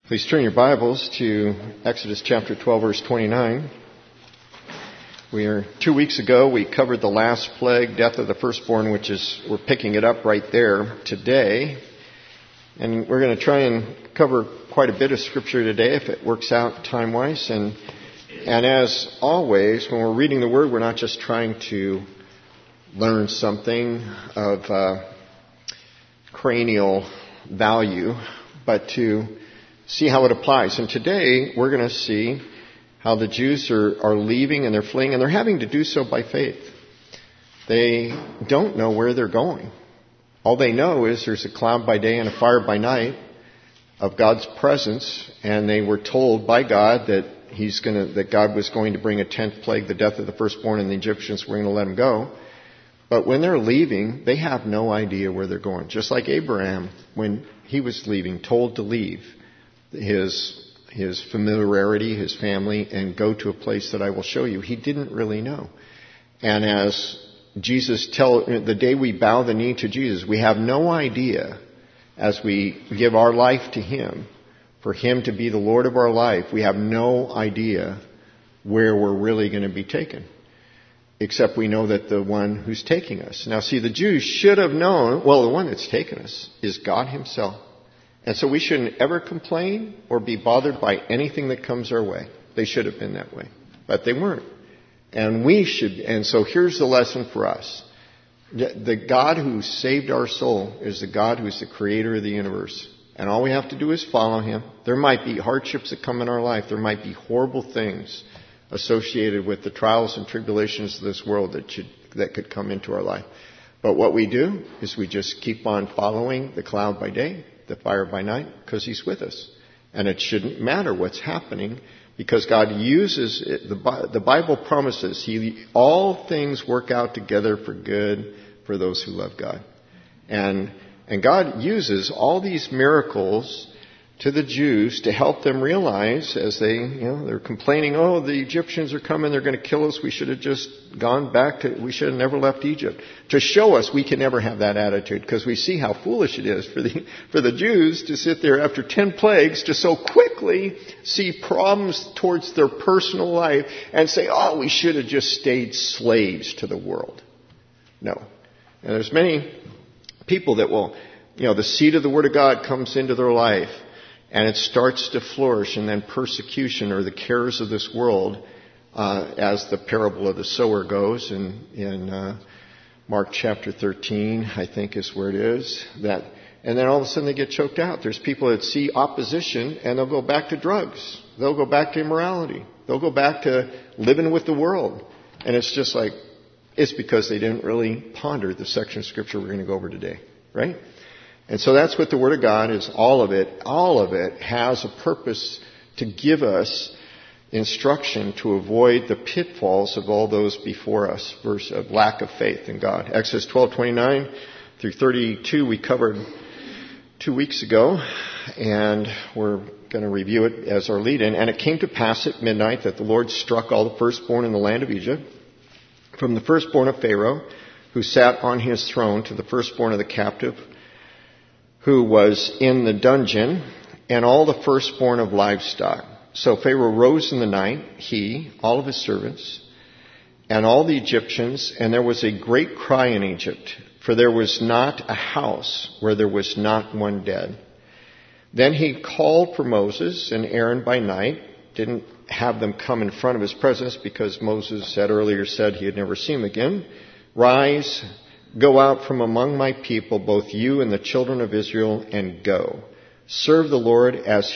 Please turn your Bibles to Exodus chapter 12, verse 29. 2 weeks ago, we covered the last plague, death of the firstborn, we're picking it up right there today. And we're going to try and cover quite a bit of scripture today, if it works out time-wise. And as always, when we're reading the Word, we're not just trying to learn something of cranial value, but to see how it applies. And today, we're going to see how the Jews are leaving and they're fleeing, and they're having to do so by faith. They don't know where they're going. All they know is there's a cloud by day and a fire by night of God's presence, and they were told by God that God was going to bring a 10th plague, the death of the firstborn, and the Egyptians were going to let them go. But when they're leaving, they have no idea where they're going. Just like Abraham, when he was leaving, told to leave his familiarity, his family, and go to a place that I will show you. He didn't really know. And as Jesus the day we bow the knee to Jesus, we have no idea as we give our life to Him, for Him to be the Lord of our life, we have no idea where we're really going to be taken. Except we know that the one who's taking us. Now see, the Jews should have known, the one that's taken us is God Himself. And so we shouldn't ever complain or be bothered by anything that comes our way. They should have been that way. But they weren't. And so here's the lesson for us. The God who saved our soul is the God who's the creator of the universe. And all we have to do is follow Him. There might be hardships that come in our life. There might be horrible things associated with the trials and tribulations of this world that could come into our life. But what we do is we just keep on following the cloud by day, the fire by night, because He's with us. And it shouldn't matter what's happening, because God uses it. The Bible promises all things work out together for good for those who love God. And God uses all these miracles to the Jews to help them realize, as they're complaining, the Egyptians are coming, they're going to kill us, we should have just gone back we should have never left Egypt. To show us we can never have that attitude, because we see how foolish it is for the Jews to sit there after 10 plagues to so quickly see problems towards their personal life and say, we should have just stayed slaves to the world. No. And there's many people that will, the seed of the Word of God comes into their life, and it starts to flourish, and then persecution or the cares of this world, as the parable of the sower goes in Mark chapter 13, I think is where it is. And then all of a sudden they get choked out. There's people that see opposition, and they'll go back to drugs. They'll go back to immorality. They'll go back to living with the world. And it's just it's because they didn't really ponder the section of Scripture we're going to go over today, right? And so that's what the Word of God is, all of it. All of it has a purpose to give us instruction to avoid the pitfalls of all those before us, verse of lack of faith in God. Exodus 12:29 through 32 we covered 2 weeks ago, and we're going to review it as our lead-in. And it came to pass at midnight that the Lord struck all the firstborn in the land of Egypt, from the firstborn of Pharaoh, who sat on his throne, to the firstborn of the captive, who was in the dungeon, and all the firstborn of livestock. So Pharaoh rose in the night, he, all of his servants, and all the Egyptians, and there was a great cry in Egypt, for there was not a house where there was not one dead. Then he called for Moses and Aaron by night, didn't have them come in front of his presence, because Moses had earlier said he had never seen them again. Rise, go out from among my people, both you and the children of Israel, and go. Serve the Lord as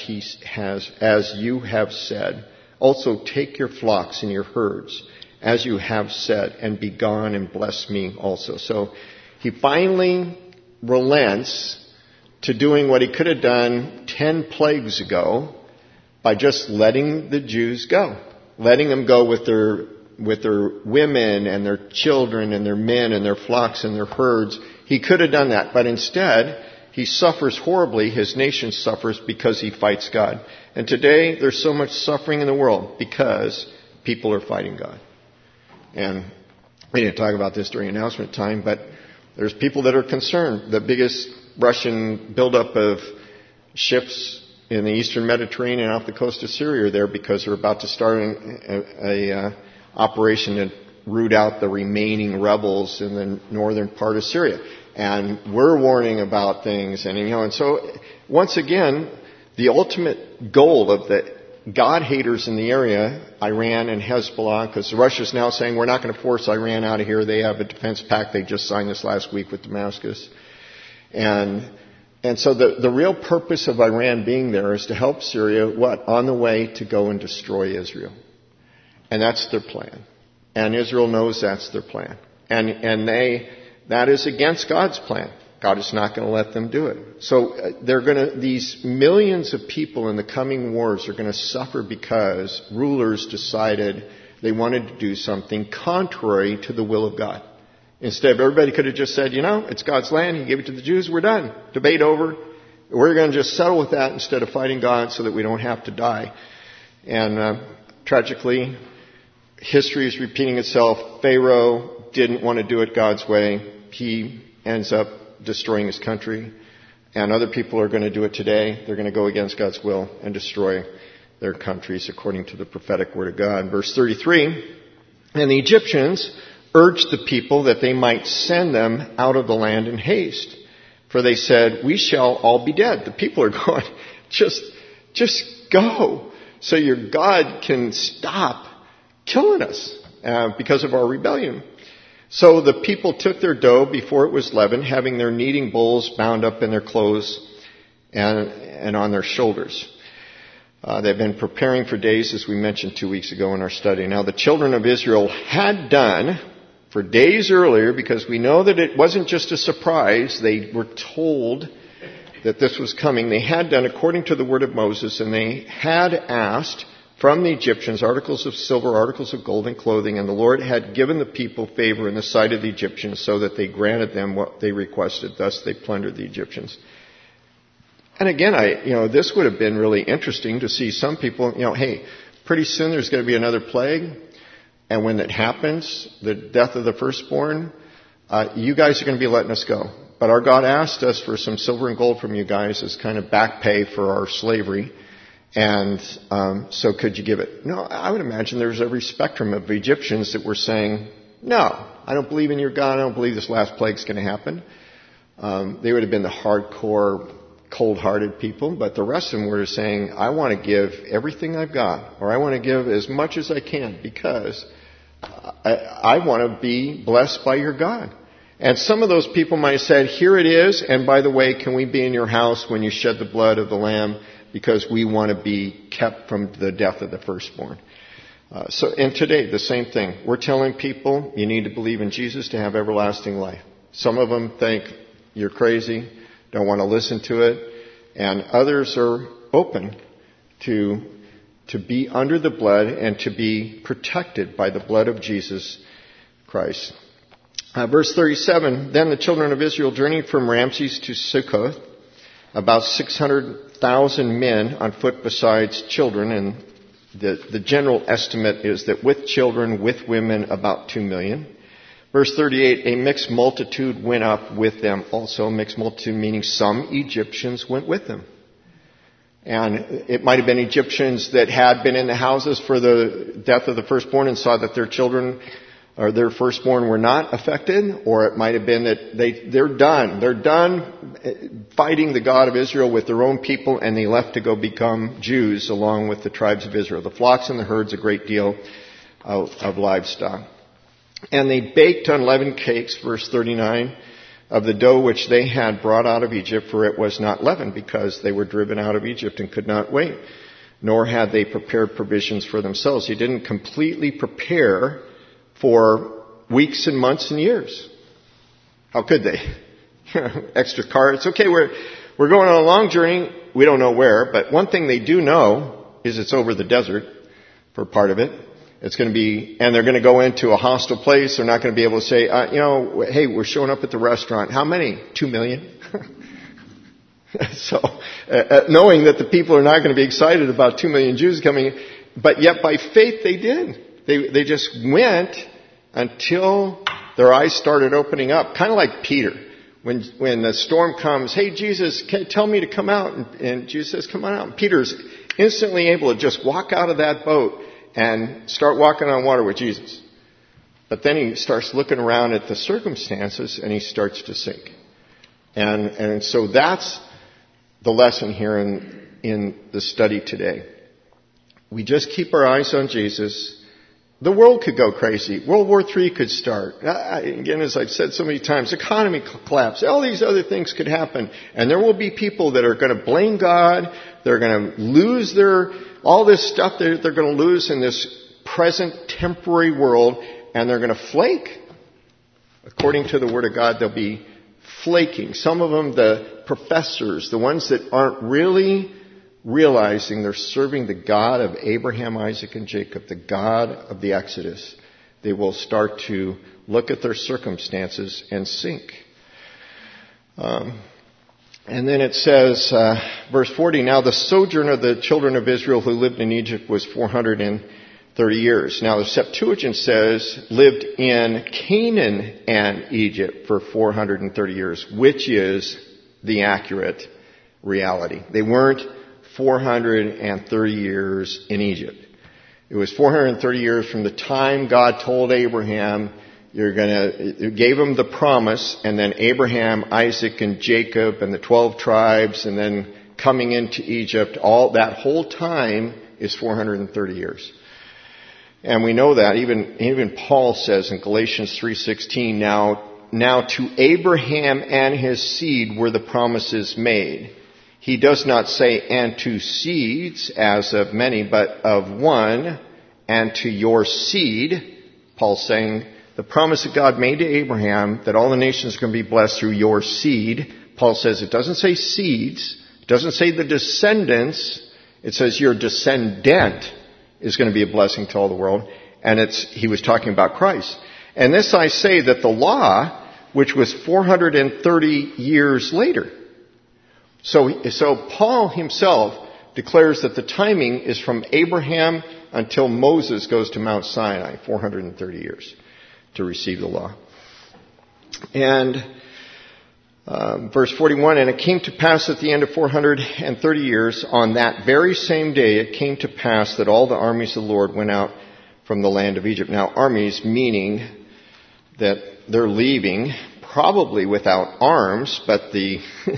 you have said. Also take your flocks and your herds, as you have said, and be gone and bless me also. So he finally relents to doing what he could have done 10 plagues ago by just letting the Jews go. Letting them go with their women and their children and their men and their flocks and their herds. He could have done that, but instead he suffers horribly. His nation suffers because he fights God. And today there's so much suffering in the world because people are fighting God. And we didn't talk about this during announcement time, but there's people that are concerned. The biggest Russian buildup of ships in the eastern Mediterranean off the coast of Syria are there because they're about to start an operation to root out the remaining rebels in the northern part of Syria. And we're warning about things. And so once again, the ultimate goal of the God haters in the area, Iran and Hezbollah, because Russia's now saying we're not going to force Iran out of here. They have a defense pact. They just signed this last week with Damascus. And so the real purpose of Iran being there is to help Syria, on the way to go and destroy Israel. And that's their plan. And Israel knows that's their plan. And that is against God's plan. God is not going to let them do it. So these millions of people in the coming wars are going to suffer because rulers decided they wanted to do something contrary to the will of God. Instead, everybody could have just said, it's God's land. He gave it to the Jews. We're done. Debate over. We're going to just settle with that instead of fighting God so that we don't have to die. And tragically, history is repeating itself. Pharaoh didn't want to do it God's way. He ends up destroying his country. And other people are going to do it today. They're going to go against God's will and destroy their countries according to the prophetic word of God. Verse 33, and the Egyptians urged the people that they might send them out of the land in haste. For they said, we shall all be dead. The people are going, just go so your God can stop killing us because of our rebellion. So the people took their dough before it was leavened, having their kneading bowls bound up in their clothes and on their shoulders. They've been preparing for days, as we mentioned 2 weeks ago in our study. Now the children of Israel had done for days earlier, because we know that it wasn't just a surprise. They were told that this was coming. They had done according to the word of Moses, and they had asked from the Egyptians articles of silver, articles of gold, and clothing, and the Lord had given the people favor in the sight of the Egyptians, so that they granted them what they requested. Thus they plundered the Egyptians. And again, this would have been really interesting to see some people, hey, pretty soon there's going to be another plague, and when it happens, the death of the firstborn, you guys are going to be letting us go. But our God asked us for some silver and gold from you guys as kind of back pay for our slavery. And so could you give it? No, I would imagine there's every spectrum of Egyptians that were saying, no, I don't believe in your God. I don't believe this last plague's going to happen. They would have been the hardcore, cold-hearted people. But the rest of them were saying, I want to give everything I've got, or I want to give as much as I can because I want to be blessed by your God. And some of those people might have said, here it is. And by the way, can we be in your house when you shed the blood of the lamb? Because we want to be kept from the death of the firstborn. And today, the same thing. We're telling people you need to believe in Jesus to have everlasting life. Some of them think you're crazy, don't want to listen to it. And others are open to be under the blood and to be protected by the blood of Jesus Christ. Verse 37, then the children of Israel journeyed from Ramses to Succoth, about 600,000 men on foot besides children, and the general estimate is that with children, with women, about 2 million. Verse 38, a mixed multitude went up with them also. Mixed multitude meaning some Egyptians went with them. And it might have been Egyptians that had been in the houses for the death of the firstborn and saw that their children or their firstborn were not affected, or it might have been that they're done. They're done fighting the God of Israel with their own people, and they left to go become Jews along with the tribes of Israel. The flocks and the herds, a great deal of livestock. And they baked unleavened cakes, verse 39, of the dough which they had brought out of Egypt, for it was not leavened, because they were driven out of Egypt and could not wait. Nor had they prepared provisions for themselves. They didn't completely prepare for weeks and months and years. How could they? Extra car. It's okay, we're going on a long journey. We don't know where, but one thing they do know is it's over the desert for part of it. It's going to be, and they're going to go into a hostile place. They're not going to be able to say, hey, we're showing up at the restaurant. How many? 2 million? So, knowing that the people are not going to be excited about 2 million Jews coming in, but yet by faith they did. They just went until their eyes started opening up. Kind of like Peter. When the storm comes, hey, Jesus, tell me to come out. And Jesus says, come on out. And Peter's instantly able to just walk out of that boat and start walking on water with Jesus. But then he starts looking around at the circumstances and he starts to sink. And so that's the lesson here in the study today. We just keep our eyes on Jesus. The world could go crazy. World War III could start. Again, as I've said so many times, economy collapse. All these other things could happen. And there will be people that are going to blame God. They're going to lose all this stuff they're going to lose in this present temporary world. And they're going to flake. According to the Word of God, they'll be flaking. Some of them, the professors, the ones that aren't really realizing they're serving the God of Abraham, Isaac, and Jacob, the God of the Exodus, they will start to look at their circumstances and sink. And then it says, verse 40, now the sojourn of the children of Israel who lived in Egypt was 430 years. Now the Septuagint says lived in Canaan and Egypt for 430 years, which is the accurate reality. They weren't 430 years in Egypt. It was 430 years from the time God told Abraham, gave him the promise, and then Abraham, Isaac, and Jacob, and the 12 tribes, and then coming into Egypt, all that whole time is 430 years. And we know that, even Paul says in Galatians 3:16, now to Abraham and his seed were the promises made. He does not say, and to seeds, as of many, but of one, and to your seed. Paul's saying, the promise that God made to Abraham, that all the nations are going to be blessed through your seed. Paul says it doesn't say seeds. It doesn't say the descendants. It says your descendant is going to be a blessing to all the world. And he was talking about Christ. And this I say that the law, which was 430 years later. So Paul himself declares that the timing is from Abraham until Moses goes to Mount Sinai, 430 years to receive the law. And verse 41, and it came to pass at the end of 430 years, on that very same day it came to pass that all the armies of the Lord went out from the land of Egypt. Now armies meaning that they're leaving probably without arms, but they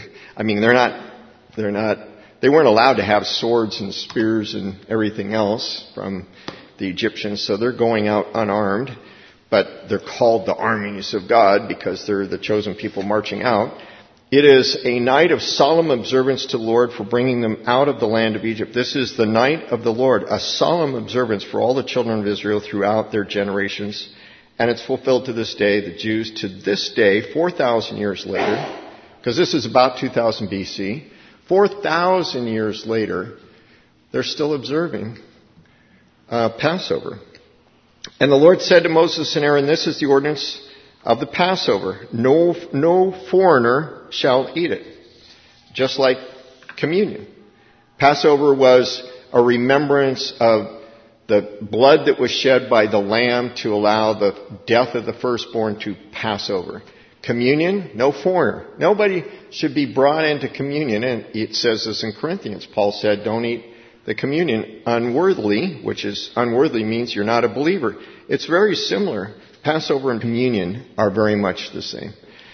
weren't allowed to have swords and spears and everything else from the Egyptians, so they're going out unarmed, but they're called the armies of God because they're the chosen people marching out. It is a night of solemn observance to the Lord for bringing them out of the land of Egypt. This is the night of the Lord, a solemn observance for all the children of Israel throughout their generations. And it's fulfilled to this day. The Jews to this day, 4,000 years later, because this is about 2000 BC, 4,000 years later, they're still observing Passover. And the Lord said to Moses and Aaron, this is the ordinance of the Passover. No foreigner shall eat it. Just like communion. Passover was a remembrance of the blood that was shed by the lamb to allow the death of the firstborn to pass over. Communion, no foreigner. Nobody should be brought into communion. And it says this in Corinthians. Paul said, don't eat the communion unworthily, which is unworthily means you're not a believer. It's very similar. Passover and communion are very much the same.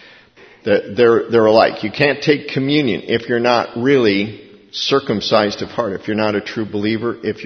They're alike. You can't take communion if you're not really circumcised of heart, if you're not a true believer, if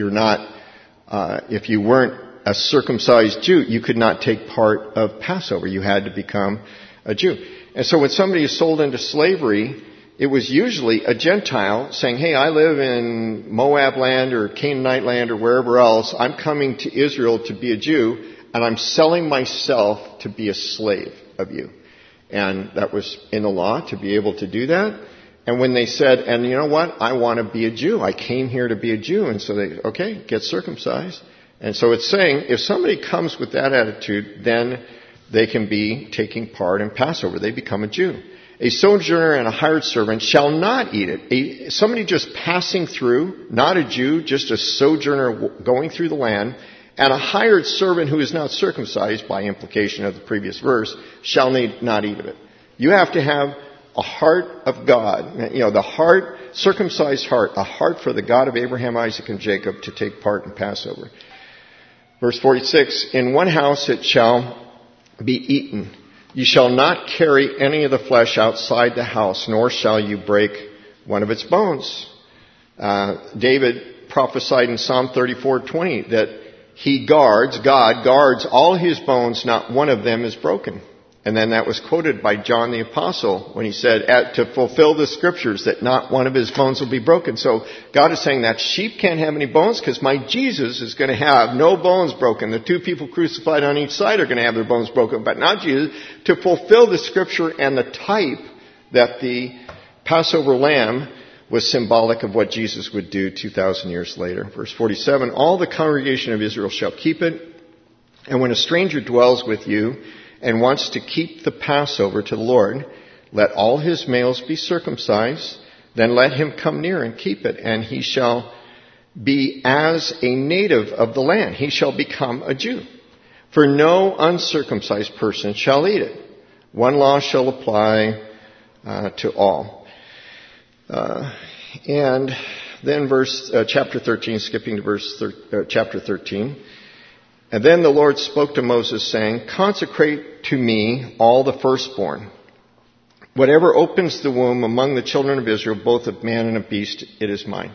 you weren't a circumcised Jew, you could not take part of Passover. You had to become a Jew. And so when somebody is sold into slavery, it was usually a Gentile saying, hey, I live in Moab land or Canaanite land or wherever else. I'm coming to Israel to be a Jew, and I'm selling myself to be a slave of you. And that was in the law to be able to do that. And when they said, and you know what, I want to be a Jew. I came here to be a Jew. And so they, okay, get circumcised. And so it's saying, if somebody comes with that attitude, then they can be taking part in Passover. They become a Jew. A sojourner and a hired servant shall not eat it. Somebody just passing through, not a Jew, just a sojourner going through the land, and a hired servant who is not circumcised, by implication of the previous verse, shall not eat of it. You have to have a heart of God. You know, the heart, circumcised heart, a heart for the God of Abraham, Isaac, and Jacob to take part in Passover. Verse 46, in one house it shall be eaten. You shall not carry any of the flesh outside the house, nor shall you break one of its bones. David prophesied in Psalm 34:20 that God guards all his bones, not one of them is broken. And then that was quoted by John the Apostle when he said, to fulfill the scriptures, that not one of his bones will be broken. So God is saying that sheep can't have any bones because my Jesus is going to have no bones broken. The two people crucified on each side are going to have their bones broken, but not Jesus. To fulfill the scripture and the type that the Passover lamb was symbolic of what Jesus would do 2,000 years later. Verse 47, all the congregation of Israel shall keep it. And when a stranger dwells with you and wants to keep the Passover to the Lord, let all his males be circumcised, then let him come near and keep it, and he shall be as a native of the land. He shall become a Jew. For no uncircumcised person shall eat it. One law shall apply to all. And then chapter 13, skipping to chapter 13. And then the Lord spoke to Moses, saying, consecrate to me all the firstborn. Whatever opens the womb among the children of Israel, both of man and of beast, it is mine.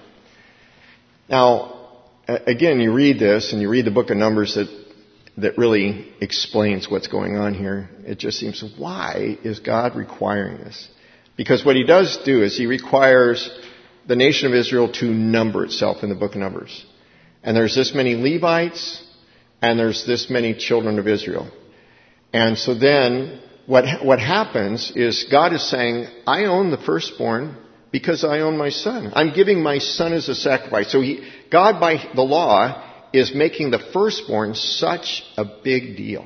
Now, again, you read this and you read the book of Numbers that really explains what's going on here. It just seems, why is God requiring this? Because what he does do is he requires the nation of Israel to number itself in the book of Numbers. And there's this many Levites, and there's this many children of Israel. And so then what happens is God is saying, I own the firstborn because I own my son. I'm giving my son as a sacrifice. So God, by the law, is making the firstborn such a big deal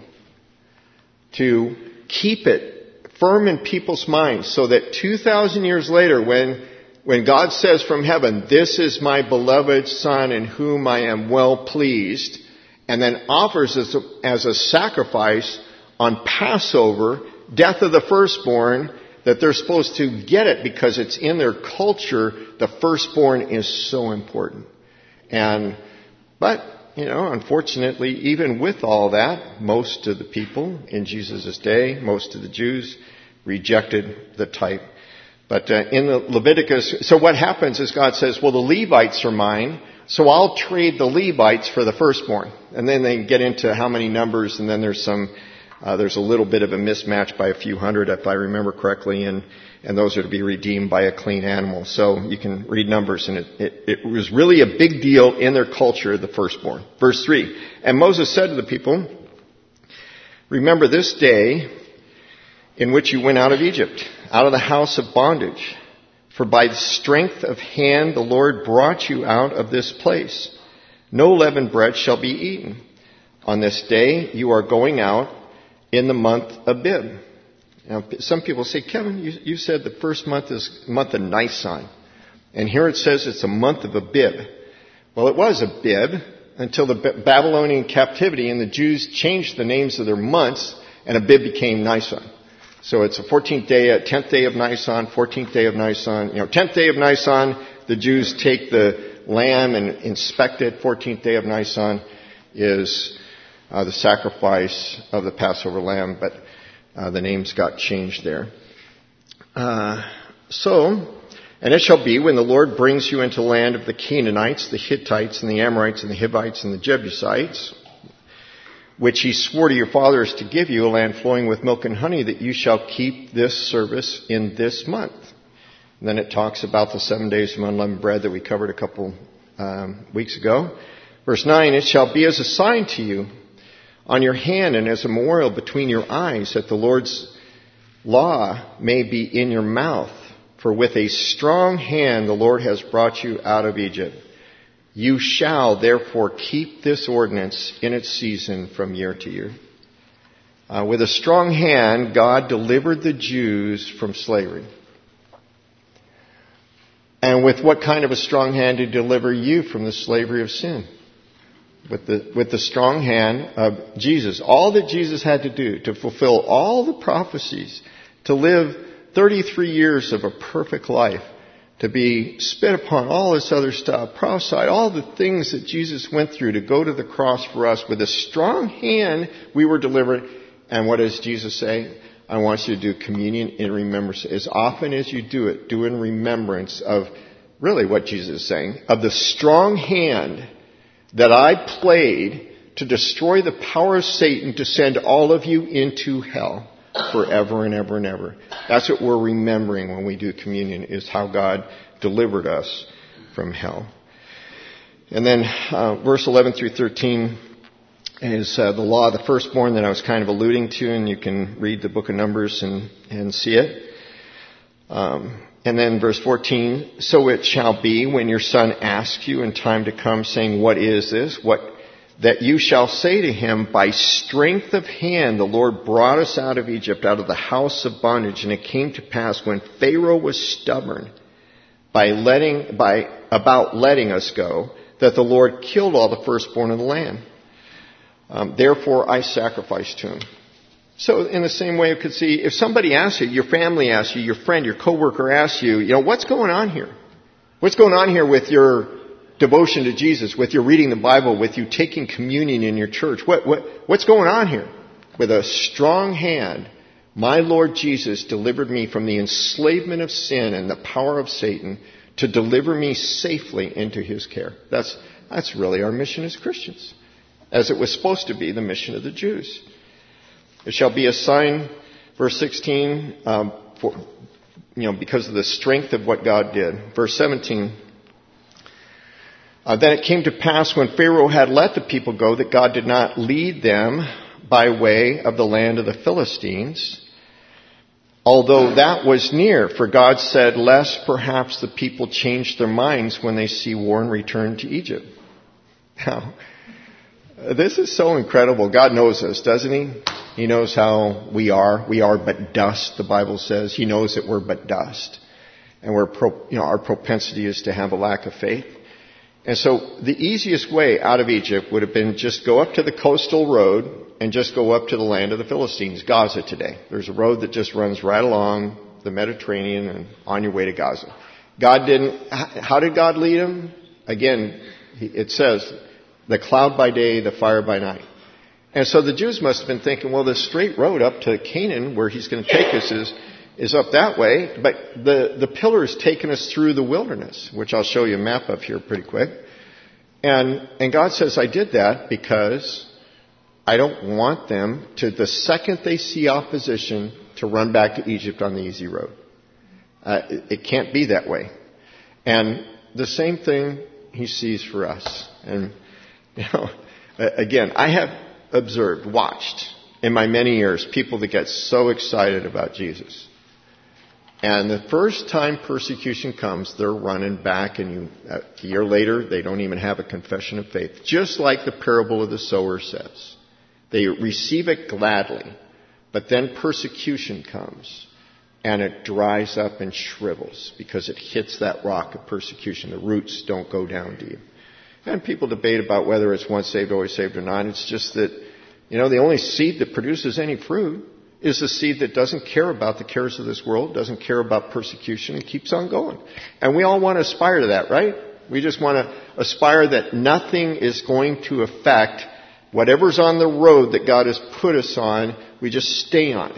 to keep it firm in people's minds so that 2,000 years later, when God says from heaven, this is my beloved son in whom I am well pleased, and then offers as a sacrifice on Passover, death of the firstborn, that they're supposed to get it because it's in their culture. The firstborn is so important. But, unfortunately, even with all that, most of the people in Jesus' day, most of the Jews, rejected the type. But in the Leviticus, so what happens is God says, well, the Levites are mine, so I'll trade the Levites for the firstborn. And then they get into how many numbers, and then there's a little bit of a mismatch by a few hundred, if I remember correctly, and those are to be redeemed by a clean animal. So you can read Numbers, and it was really a big deal in their culture, the firstborn. Verse 3, and Moses said to the people, remember this day in which you went out of Egypt, out of the house of bondage. For by the strength of hand the Lord brought you out of this place. No leavened bread shall be eaten. On this day you are going out in the month Abib. Now, some people say, Kevin, you said the first month is the month of Nisan. And here it says it's a month of Abib. Well, it was Abib until the Babylonian captivity, and the Jews changed the names of their months, and Abib became Nisan. So it's a 14th day, 10th day of Nisan, 14th day of Nisan. 10th day of Nisan, the Jews take the lamb and inspect it. 14th day of Nisan is the sacrifice of the Passover lamb, but the names got changed there. And it shall be when the Lord brings you into the land of the Canaanites, the Hittites, and the Amorites, and the Hivites, and the Jebusites, which he swore to your fathers to give you, a land flowing with milk and honey, that you shall keep this service in this month. And then it talks about the 7 days of unleavened bread that we covered a couple weeks ago. Verse 9, it shall be as a sign to you on your hand and as a memorial between your eyes, that the Lord's law may be in your mouth. For with a strong hand the Lord has brought you out of Egypt. You shall therefore keep this ordinance in its season from year to year. With a strong hand, God delivered the Jews from slavery. And with what kind of a strong hand to deliver you from the slavery of sin? With the strong hand of Jesus. All that Jesus had to do to fulfill all the prophecies to live 33 years of a perfect life, to be spit upon, all this other stuff, prophesied, all the things that Jesus went through to go to the cross for us. With a strong hand, we were delivered. And what does Jesus say? I want you to do communion in remembrance. As often as you do it, do in remembrance of really what Jesus is saying, of the strong hand that I played to destroy the power of Satan to send all of you into hell forever and ever and ever. That's what we're remembering when we do communion, is how God delivered us from hell. And then verse 11 through 13 is the law of the firstborn that I was kind of alluding to, and you can read the book of Numbers and see it. And then verse 14, so it shall be when your son asks you in time to come, saying, what is this? That you shall say to him, by strength of hand the Lord brought us out of Egypt, out of the house of bondage. And it came to pass when Pharaoh was stubborn about letting us go, that the Lord killed all the firstborn of the land. Therefore I sacrificed to him. So in the same way, you could see, if somebody asks you, your family asks you, your friend, your coworker asks you, what's going on here? What's going on here with your devotion to Jesus, with your reading the Bible, with you taking communion in your church? What's going on here? With a strong hand, my Lord Jesus delivered me from the enslavement of sin and the power of Satan to deliver me safely into his care. That's really our mission as Christians, as it was supposed to be the mission of the Jews. It shall be a sign, verse 16, because of the strength of what God did. Verse 17, then it came to pass when Pharaoh had let the people go that God did not lead them by way of the land of the Philistines, although that was near. For God said, lest perhaps the people change their minds when they see war and return to Egypt. Now, this is so incredible. God knows us, doesn't he? He knows how we are. We are but dust, the Bible says. He knows that we're but dust. And our propensity is to have a lack of faith. And so the easiest way out of Egypt would have been just go up to the coastal road and just go up to the land of the Philistines, Gaza today. There's a road that just runs right along the Mediterranean and on your way to Gaza. How did God lead them? Again, it says, the cloud by day, the fire by night. And so the Jews must have been thinking, well, the straight road up to Canaan, where he's going to take us, is up that way. But the pillar's taken us through the wilderness, which I'll show you a map of here pretty quick. And God says, I did that because I don't want them to, the second they see opposition, to run back to Egypt on the easy road. It can't be that way. And the same thing he sees for us. And, again, I have watched in my many years people that get so excited about Jesus. And the first time persecution comes, they're running back, and a year later, they don't even have a confession of faith. Just like the parable of the sower says. They receive it gladly, but then persecution comes, and it dries up and shrivels because it hits that rock of persecution. The roots don't go down deep. And people debate about whether it's once saved, always saved or not. It's just that, the only seed that produces any fruit is the seed that doesn't care about the cares of this world, doesn't care about persecution, and keeps on going. And we all want to aspire to that, right? We just want to aspire that nothing is going to affect whatever's on the road that God has put us on. We just stay on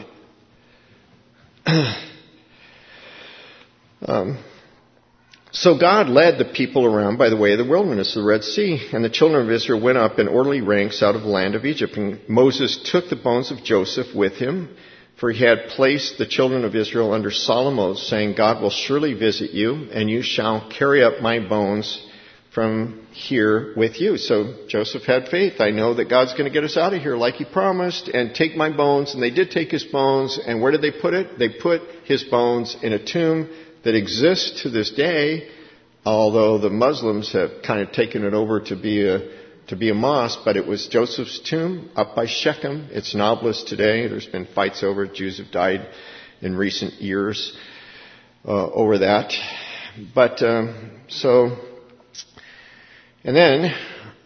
it. So God led the people around by the way of the wilderness, the Red Sea, and the children of Israel went up in orderly ranks out of the land of Egypt. And Moses took the bones of Joseph with him, for he had placed the children of Israel under solemn oath, saying, God will surely visit you, and you shall carry up my bones from here with you. So Joseph had faith. I know that God's going to get us out of here like he promised, and take my bones. And they did take his bones. And where did they put it? They put his bones in a tomb that exists to this day, although the Muslims have kind of taken it over to be a mosque. But it was Joseph's tomb up by Shechem. It's an obelisk today. There's been fights over it. Jews have died in recent years over that. But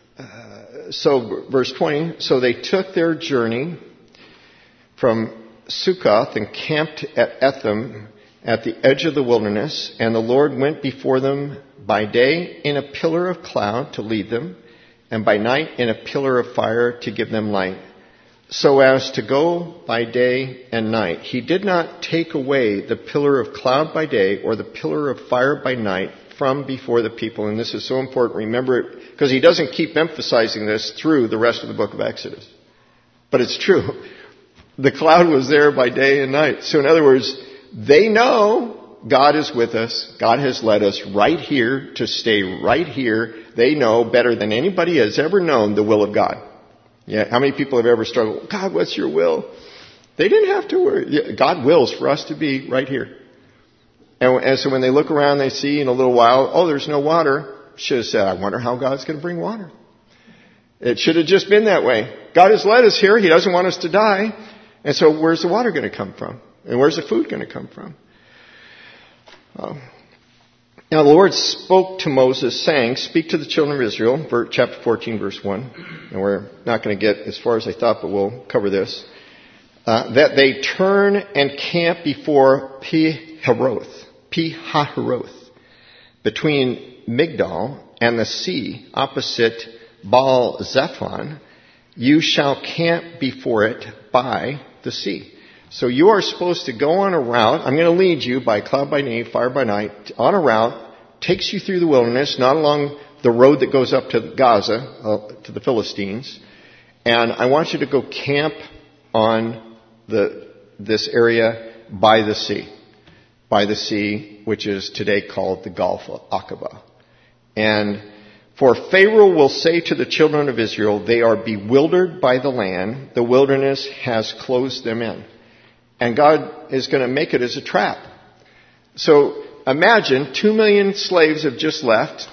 verse 20. So they took their journey from Succoth and camped at Etham at the edge of the wilderness, and the Lord went before them by day in a pillar of cloud to lead them, and by night in a pillar of fire to give them light, so as to go by day and night. He did not take away the pillar of cloud by day or the pillar of fire by night from before the people. And this is so important. Remember it, because he doesn't keep emphasizing this through the rest of the book of Exodus. But it's true. The cloud was there by day and night. So in other words, they know God is with us. God has led us right here to stay right here. They know better than anybody has ever known the will of God. Yeah, how many people have ever struggled? God, what's your will? They didn't have to worry. God wills for us to be right here. And so when they look around, they see in a little while, oh, there's no water. Should have said, I wonder how God's going to bring water. It should have just been that way. God has led us here. He doesn't want us to die. And so where's the water going to come from? And where's the food going to come from? Now the Lord spoke to Moses, saying, speak to the children of Israel, chapter 14, verse 1. And we're not going to get as far as I thought, but we'll cover this. That they turn and camp before Pi-hahiroth, between Migdal and the sea, opposite Baal-zephon. You shall camp before it by the sea. So you are supposed to go on a route. I'm going to lead you by cloud by day, fire by night, on a route, takes you through the wilderness, not along the road that goes up to Gaza, to the Philistines. And I want you to go camp on this area by the sea, which is today called the Gulf of Aqaba. And for Pharaoh will say to the children of Israel, they are bewildered by the land. The wilderness has closed them in. And God is going to make it as a trap. So imagine 2 million slaves have just left.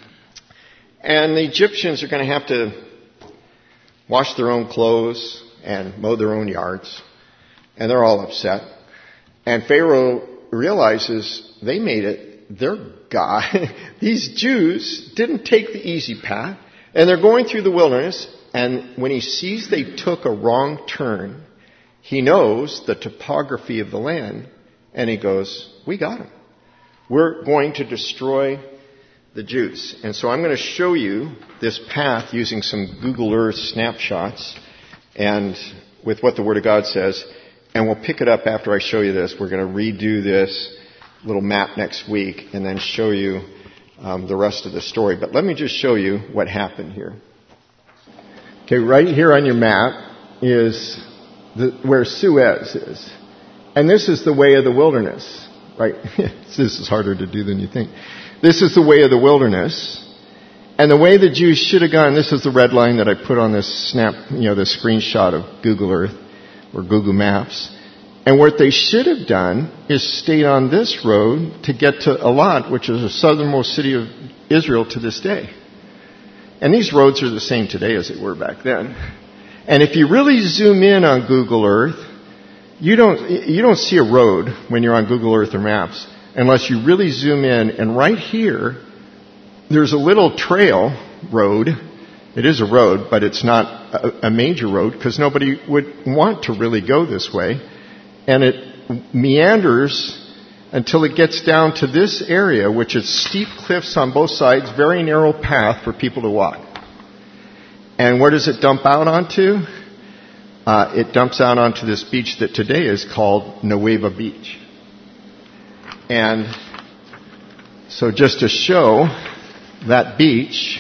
And the Egyptians are going to have to wash their own clothes and mow their own yards. And they're all upset. And Pharaoh realizes they made it their God. These Jews didn't take the easy path. And they're going through the wilderness. And when he sees they took a wrong turn, he knows the topography of the land. And he goes, we got them. We're going to destroy the Jews. And so I'm going to show you this path using some Google Earth snapshots and with what the Word of God says. And we'll pick it up after I show you this. We're going to redo this little map next week and then show you the rest of the story. But let me just show you what happened here. Okay, right here on your map is where Suez is. And this is the way of the wilderness, right? This is harder to do than you think. This is the way of the wilderness. And the way the Jews should have gone, this is the red line that I put on this this screenshot of Google Earth or Google Maps. And what they should have done is stayed on this road to get to Eilat, which is the southernmost city of Israel to this day. And these roads are the same today as they were back then. And if you really zoom in on Google Earth, you don't see a road when you're on Google Earth or Maps unless you really zoom in. And right here, there's a little trail road. It is a road, but it's not a major road because nobody would want to really go this way. And it meanders until it gets down to this area, which is steep cliffs on both sides, very narrow path for people to walk. And where does it dump out onto? It dumps out onto this beach that today is called Nueva Beach. And so just to show that beach,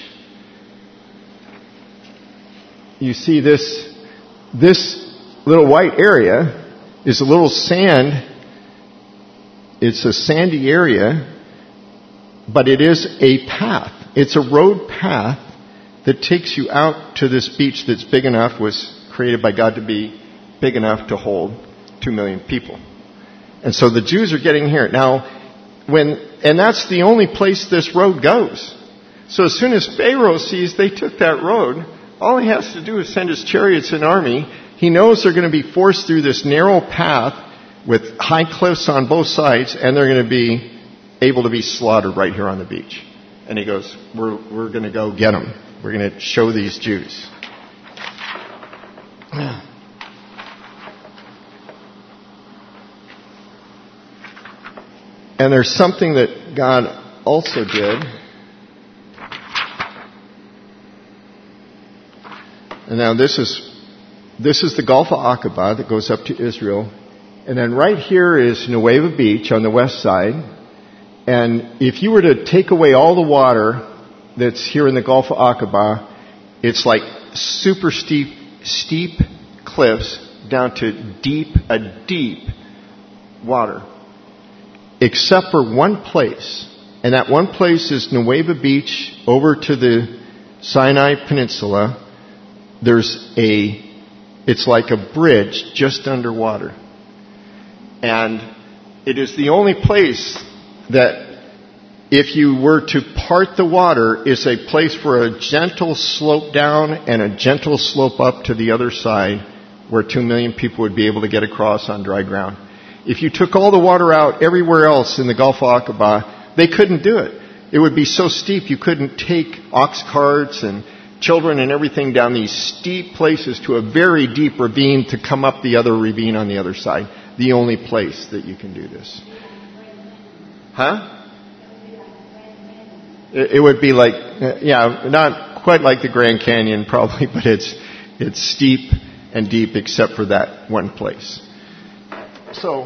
you see this little white area is a little sand. It's a sandy area, but it is a path. It's a road path that takes you out to this beach that's big enough, was created by God to be big enough to hold 2 million people. And so the Jews are getting here. Now, and that's the only place this road goes. So as soon as Pharaoh sees they took that road, all he has to do is send his chariots and army. He knows they're going to be forced through this narrow path with high cliffs on both sides, and they're going to be able to be slaughtered right here on the beach. And he goes, we're going to go get them. We're going to show these Jews. And there's something that God also did. And now this is the Gulf of Aqaba that goes up to Israel. And then right here is Nueva Beach on the west side. And if you were to take away all the water that's here in the Gulf of Aqaba, it's like super steep cliffs down to deep water. Except for one place. And that one place is Nueva Beach over to the Sinai Peninsula. It's like a bridge just underwater. And it is the only place that if you were to part the water is a place for a gentle slope down and a gentle slope up to the other side where 2 million people would be able to get across on dry ground. If you took all the water out everywhere else in the Gulf of Aqaba, they couldn't do it. It would be so steep you couldn't take ox carts and children and everything down these steep places to a very deep ravine to come up the other ravine on the other side. The only place that you can do this. Huh? It would be like, not quite like the Grand Canyon probably, but it's steep and deep except for that one place. So,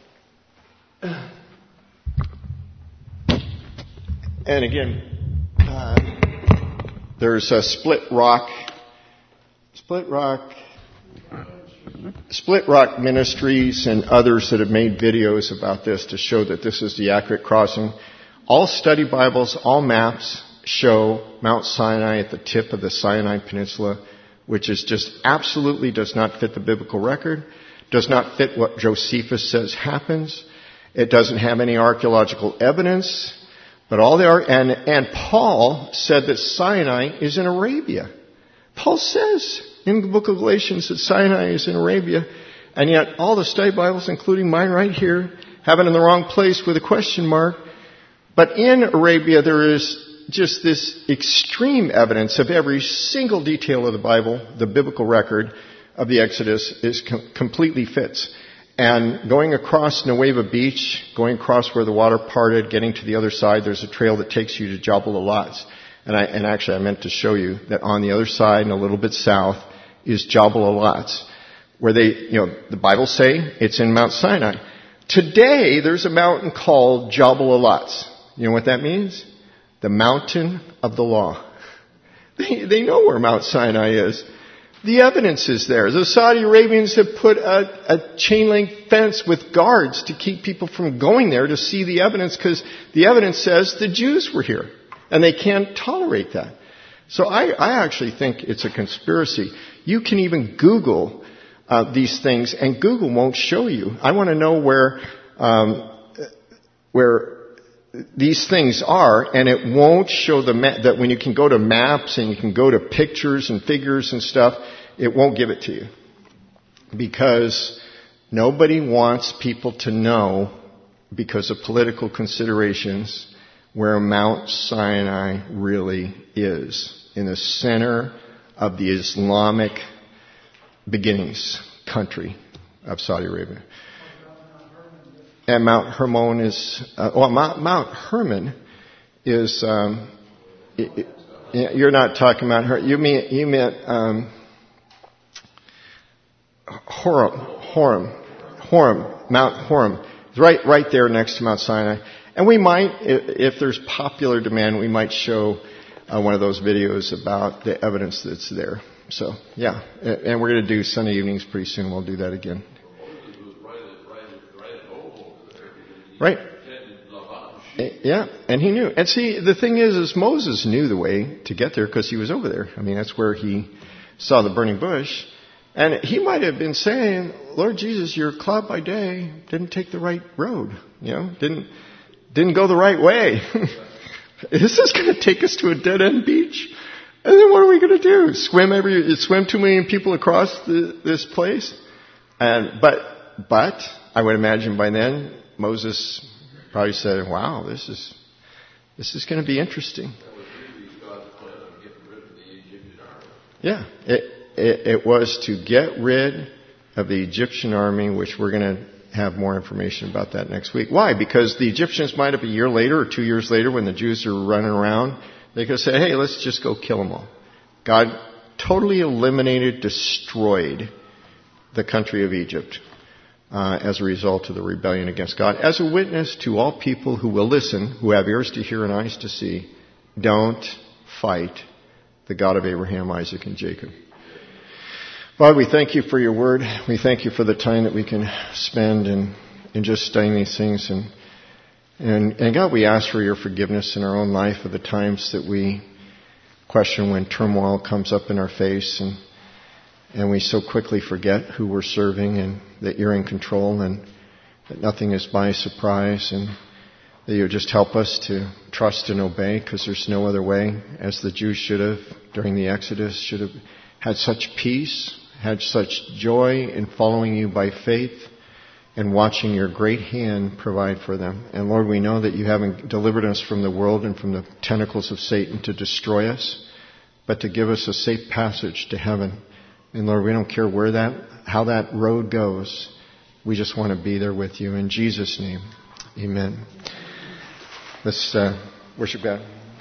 and again, there's a Split Rock Ministries and others that have made videos about this to show that this is the accurate crossing. All study Bibles, all maps show Mount Sinai at the tip of the Sinai Peninsula, which is just absolutely does not fit the biblical record, does not fit what Josephus says happens. It doesn't have any archaeological evidence. But and Paul said that Sinai is in Arabia. Paul says in the book of Galatians that Sinai is in Arabia, and yet all the study Bibles, including mine right here, have it in the wrong place with a question mark. But in Arabia there is just this extreme evidence of every single detail of the Bible, the biblical record of the Exodus is completely fits. And going across Nueva Beach, going across where the water parted, getting to the other side, there's a trail that takes you to Jabal Alatz. And actually I meant to show you that on the other side and a little bit south is Jabal Alatz, where the Bible say it's in Mount Sinai. Today there's a mountain called Jabal Alatz. You know what that means? The mountain of the law. They know where Mount Sinai is. The evidence is there. The Saudi Arabians have put a chain link fence with guards to keep people from going there to see the evidence because the evidence says the Jews were here and they can't tolerate that. So I actually think it's a conspiracy. You can even Google these things and Google won't show you. I want to know where these things are, and it won't show that when you can go to maps and you can go to pictures and figures and stuff, it won't give it to you. Because nobody wants people to know, because of political considerations, where Mount Sinai really is. In the center of the Islamic beginnings country of Saudi Arabia. And Mount Hermon is, Mount Hermon is, you're not talking about her, you meant, Horem, Mount Horem. It's right there next to Mount Sinai. And we might, if there's popular demand, we might show one of those videos about the evidence that's there. So, yeah. And we're going to do Sunday evenings pretty soon. We'll do that again. Right. Yeah, and he knew. And see, the thing is Moses knew the way to get there because he was over there. I mean, that's where he saw the burning bush. And he might have been saying, Lord Jesus, your cloud by day didn't take the right road. Didn't go the right way. This is going to take us to a dead-end beach. And then what are we going to do? Swim 2 million people across this place? But I would imagine by then, Moses probably said, wow, this is going to be interesting. Yeah, it was to get rid of the Egyptian army, which we're going to have more information about that next week. Why? Because the Egyptians might have a year later or 2 years later when the Jews are running around, they could say, hey, let's just go kill them all. God totally eliminated, destroyed the country of Egypt as a result of the rebellion against God. As a witness to all people who will listen, who have ears to hear and eyes to see, don't fight the God of Abraham, Isaac, and Jacob. Father, we thank you for your word. We thank you for the time that we can spend in just studying these things. And God, we ask for your forgiveness in our own life of the times that we question when turmoil comes up in our face and we so quickly forget who we're serving and that you're in control and that nothing is by surprise, and that you just help us to trust and obey because there's no other way, as the Jews should have during the Exodus, should have had such peace, had such joy in following you by faith and watching your great hand provide for them. And Lord, we know that you haven't delivered us from the world and from the tentacles of Satan to destroy us, but to give us a safe passage to heaven. And Lord, we don't care how that road goes. We just want to be there with you. In Jesus' name, amen. Let's worship God.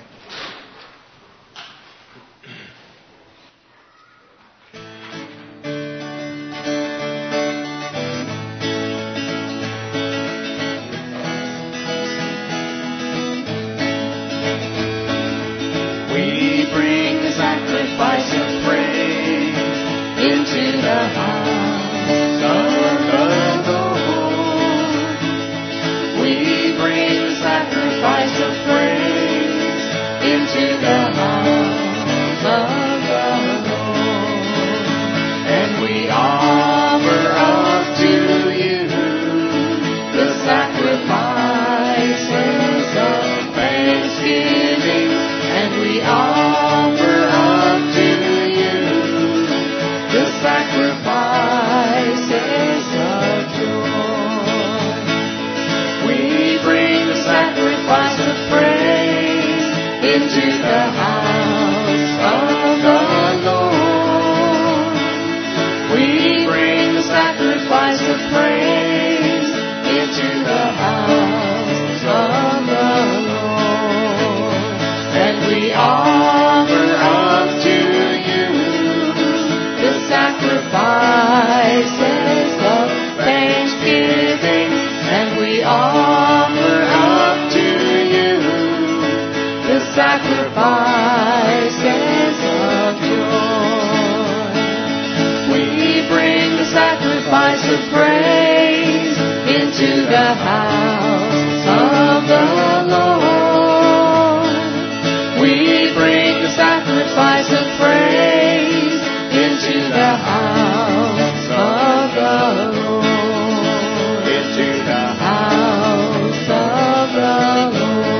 We bring the sacrifice of praise into the house of the Lord. We bring the sacrifice of praise into the house of the Lord. And we offer up to you the sacrifices of thanksgiving. And we offer up to you the sacrifices of joy. We bring the sacrifice of praise into the house of the Lord. We bring the sacrifice of praise into the house of the Lord. And we offer up to you the sacrifices of thanksgiving. And we offer up to you the sacrifices of joy. We bring the sacrifice of praise into the house of the Lord. We bring the sacrifice of praise into the house of the Lord. Into the house of the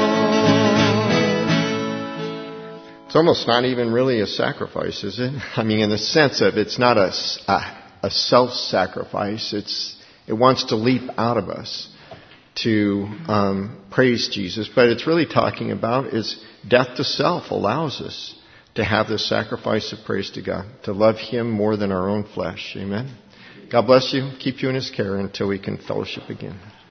Lord. It's almost not even really a sacrifice, is it? I mean, in the sense of it's not a self-sacrifice. It wants to leap out of us to praise Jesus. But it's really talking about is death to self allows us to have this sacrifice of praise to God, to love Him more than our own flesh. Amen. God bless you. Keep you in His care until we can fellowship again.